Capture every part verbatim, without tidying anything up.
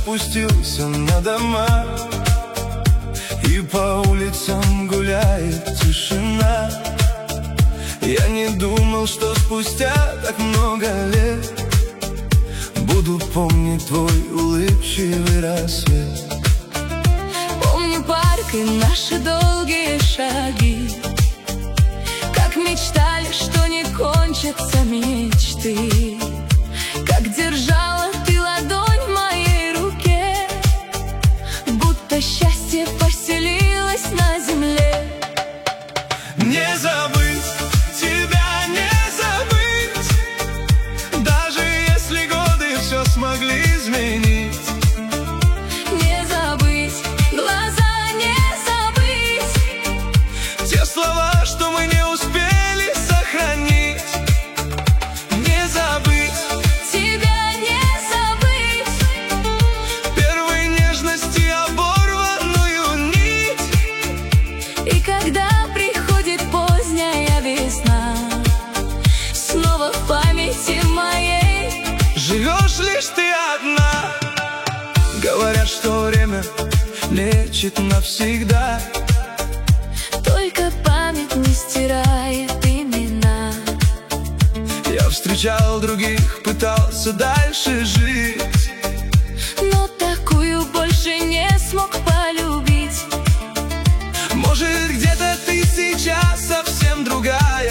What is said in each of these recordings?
опустился на дома, и по улицам гуляет тишина. Я не думал, что спустя так много лет буду помнить твой улыбчивый рассвет. Помню парк и наши долгие шаги, как мечтали, что не кончатся мечты, как держала ты ладонь в моей руке, будто счастье поселилось на земле. Не забыть тебя, не забыть, даже если годы все смогли изменить. Не забыть глаза, не забыть те слова, что мы не успели сохранить. Не забыть тебя, не забыть первой нежности оборванную нить. И когда приходит поздняя весна, снова в памяти моей живешь лишь ты одна. Говорят, что время лечит навсегда, только память не стирает имена. я встречал других, пытался дальше жить, но такую больше не смог полюбить. может, где-то ты сейчас совсем другая,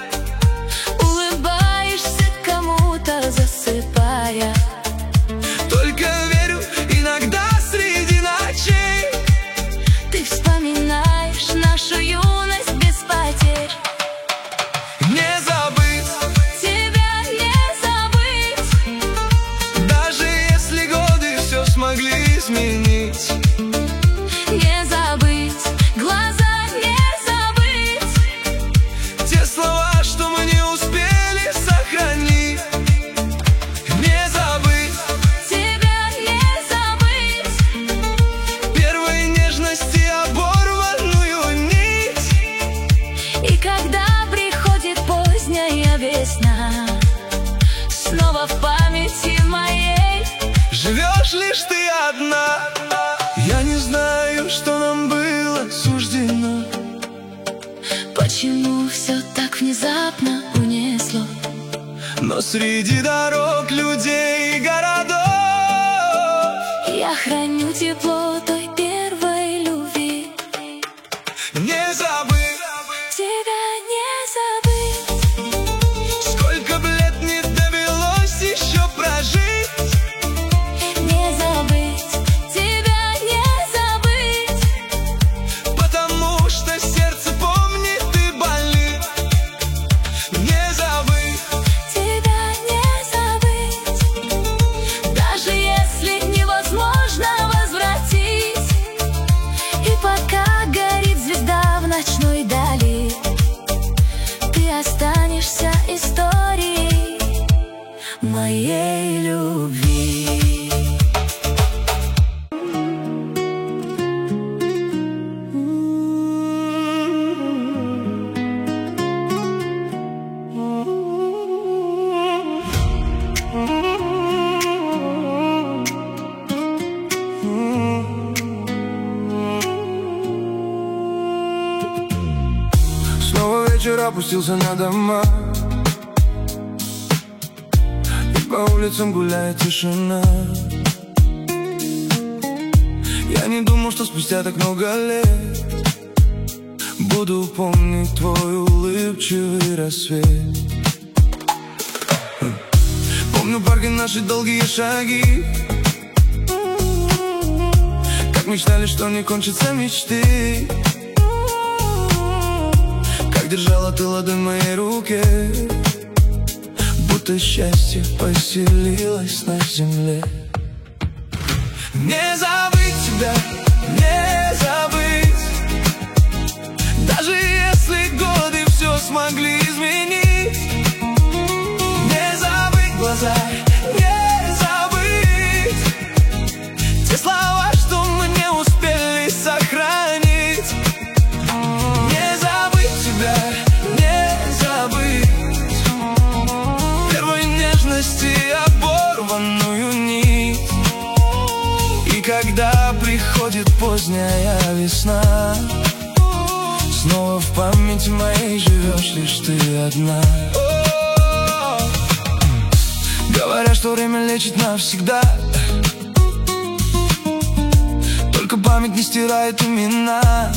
Улыбаешься кому-то, засыпая. только верю, иногда среди ночей Ты вспоминаешь нашу юность без потерь. не забыть Тебя не забыть, даже если годы все смогли изменить. не забыть глаза, не забыть Те слова, что мы не успели сохранить. Не забыть тебя, не забыть первой нежности оборванную нить. И когда приходит поздняя весна, снова в памяти моей Живешь лишь ты одна. Я не знаю, что нам было суждено, почему все так внезапно унесло. но среди дорог, людей и городов Я храню тепло той первой любви. не забыть Тебя не забыть, сколько б лет не довелось еще прожить. не забыть тебя, не забыть Потому что сердце помнит и болит. Не забыть тебя, не забыть, даже если невозможно возвратить. И пока горит звезда в ночной дали, ты останешься историей моей любви. Снова вечер опустился на дома, и по улицам гуляет тишина. Я не думал, что спустя так много лет буду помнить твой улыбчивый рассвет. Помню парк и наши долгие шаги, как мечтали, что не кончатся мечты, как держала ты ладонь в моей руке, будто счастье поселилось на земле. Не забыть тебя, не забыть, даже если годы все смогли изменить. Не забыть глаза, не забыть те слова, что мы не успели сохранить. Не забыть тебя, не забыть первой нежности оборванную нить. приходит поздняя весна, снова в памяти моей живешь лишь ты одна. Говорят, что время лечит навсегда, только память не стирает имена.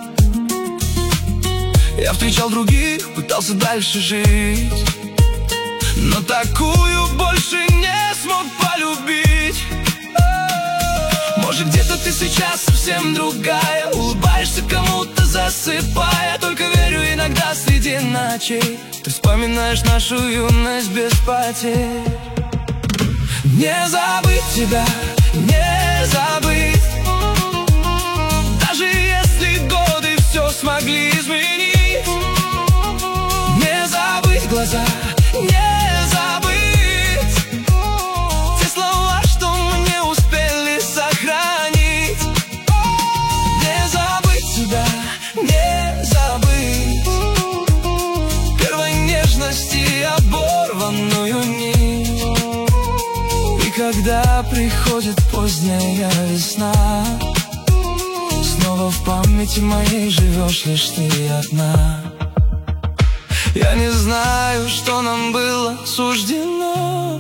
Я встречал других, пытался дальше жить, но такую больше не смог полюбить. Может, где-то ты сейчас совсем другая, улыбаешься кому-то, засыпая. Только верю, иногда среди ночей ты вспоминаешь нашу юность без потерь. Не забыть тебя, не забыть, даже если годы все смогли изменить. Не забыть глаза, не забыть те слова, что мы не успели сохранить. Не забыть тебя, не забыть первой нежности оборванную нить. И когда приходит поздняя весна, снова в памяти моей живешь лишь ты одна. Я не знаю, что нам было суждено,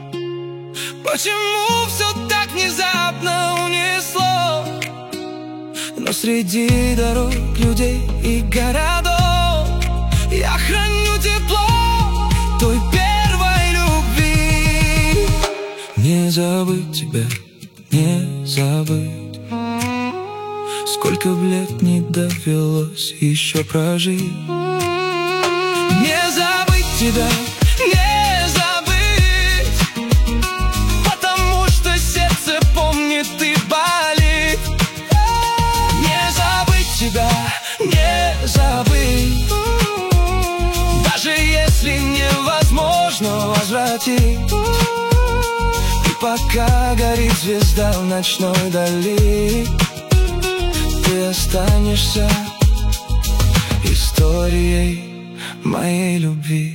почему все так внезапно унесло. Но среди дорог, людей и городов я храню тепло той первой любви. Не забыть тебя, не забыть, сколько б лет не довелось еще прожить. Не забыть тебя, не забыть, потому что сердце помнит и болит. Не забыть тебя, не забыть, даже если невозможно возвратить. И пока горит звезда в ночной дали, ты останешься историей моей любви.